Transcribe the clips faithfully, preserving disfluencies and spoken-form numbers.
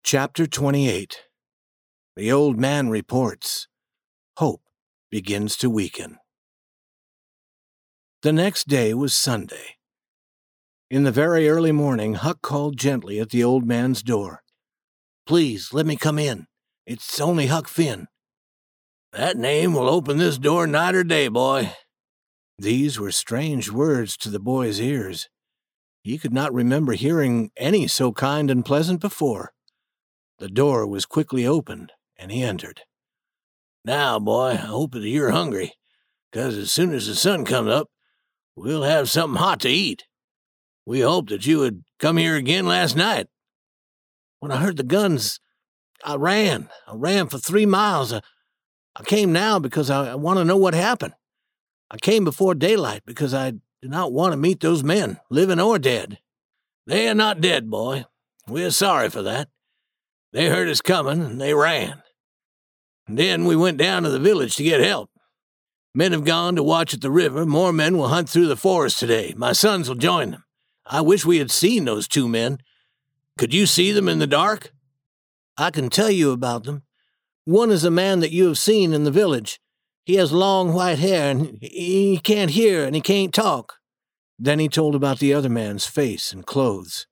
Chapter twenty-eight. The Old Man Reports. Hope begins to weaken. The next day was Sunday. In the very early morning, Huck called gently at the old man's door. "Please, let me come in. It's only Huck Finn." "That name will open this door night or day, boy." These were strange words to the boy's ears. He could not remember hearing any so kind and pleasant before. The door was quickly opened, and he entered. "Now, boy, I hope that you're hungry, 'cause as soon as the sun comes up, we'll have something hot to eat. We hoped that you would come here again last night." "When I heard the guns, I ran. I ran for three miles. I, I came now because I, I want to know what happened. I came before daylight because I do not want to meet those men, living or dead." "They are not dead, boy. We are sorry for that. They heard us coming, and they ran. And then we went down to the village to get help. Men have gone to watch at the river. More men will hunt through the forest today. My sons will join them. I wish we had seen those two men. Could you see them in the dark?" "I can tell you about them. One is a man that you have seen in the village. He has long white hair, and he can't hear, and he can't talk." Then he told about the other man's face and clothes.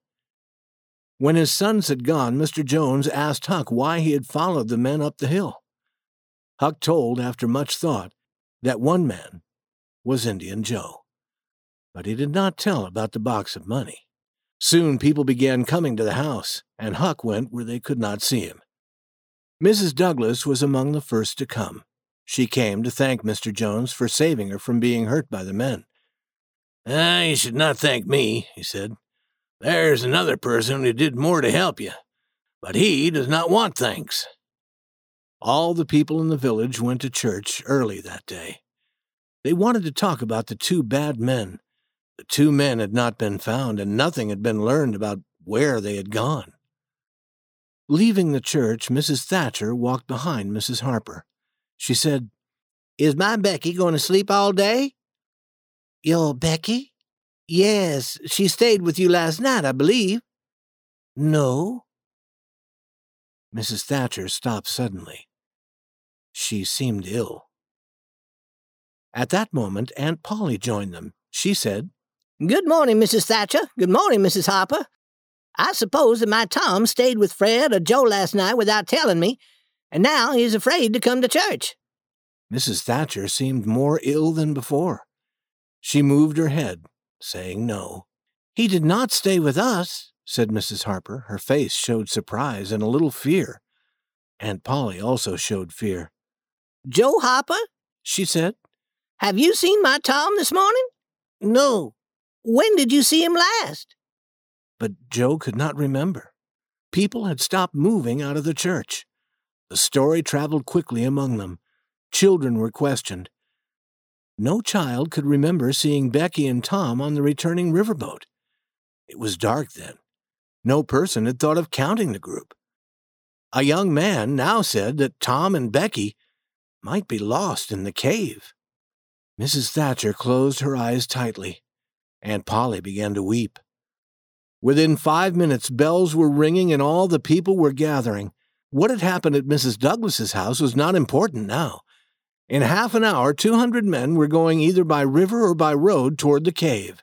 When his sons had gone, Mister Jones asked Huck why he had followed the men up the hill. Huck told, after much thought, that one man was Indian Joe. But he did not tell about the box of money. Soon people began coming to the house, and Huck went where they could not see him. Missus Douglas was among the first to come. She came to thank Mister Jones for saving her from being hurt by the men. "Ah, you should not thank me," he said. "There's another person who did more to help you, but he does not want thanks." All the people in the village went to church early that day. They wanted to talk about the two bad men. The two men had not been found, and nothing had been learned about where they had gone. Leaving the church, Missus Thatcher walked behind Missus Harper. She said, "Is my Becky going to sleep all day?" "Your Becky?" "Yes, she stayed with you last night, I believe." "No." Missus Thatcher stopped suddenly. She seemed ill. At that moment, Aunt Polly joined them. She said, "Good morning, Missus Thatcher. Good morning, Missus Harper. I suppose that my Tom stayed with Fred or Joe last night without telling me, and now he is afraid to come to church." Missus Thatcher seemed more ill than before. She moved her head, saying no. "He did not stay with us," said Missus Harper. Her face showed surprise and a little fear. Aunt Polly also showed fear. "Joe Harper," she said, "have you seen my Tom this morning?" "No." "When did you see him last?" But Joe could not remember. People had stopped moving out of the church. The story traveled quickly among them. Children were questioned. No child could remember seeing Becky and Tom on the returning riverboat. It was dark then. No person had thought of counting the group. A young man now said that Tom and Becky might be lost in the cave. Missus Thatcher closed her eyes tightly. Aunt Polly began to weep. Within five minutes, bells were ringing and all the people were gathering. What had happened at Missus Douglas's house was not important now. In half an hour, two hundred men were going either by river or by road toward the cave.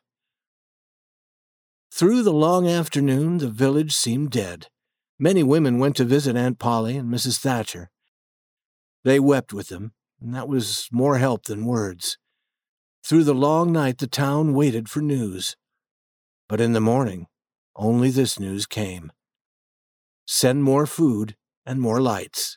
Through the long afternoon, the village seemed dead. Many women went to visit Aunt Polly and Missus Thatcher. They wept with them, and that was more help than words. Through the long night, the town waited for news. But in the morning, only this news came. Send more food and more lights.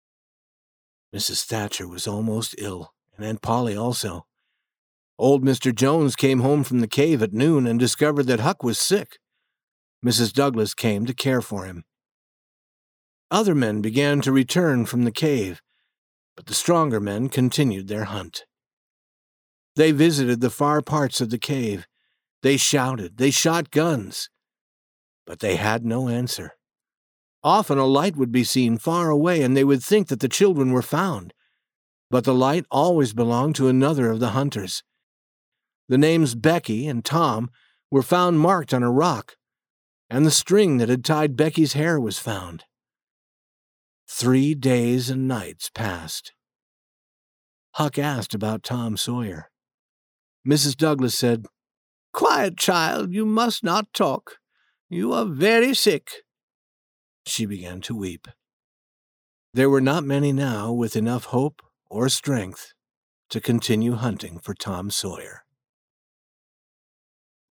Missus Thatcher was almost ill, and Aunt Polly also. Old Mister Jones came home from the cave at noon and discovered that Huck was sick. Missus Douglas came to care for him. Other men began to return from the cave, but the stronger men continued their hunt. They visited the far parts of the cave. They shouted, they shot guns, but they had no answer. Often a light would be seen far away, and they would think that the children were found. But the light always belonged to another of the hunters. The names Becky and Tom were found marked on a rock, and the string that had tied Becky's hair was found. Three days and nights passed. Huck asked about Tom Sawyer. Missus Douglas said, "Quiet, child, you must not talk. You are very sick." She began to weep. There were not many now with enough hope or strength to continue hunting for Tom Sawyer.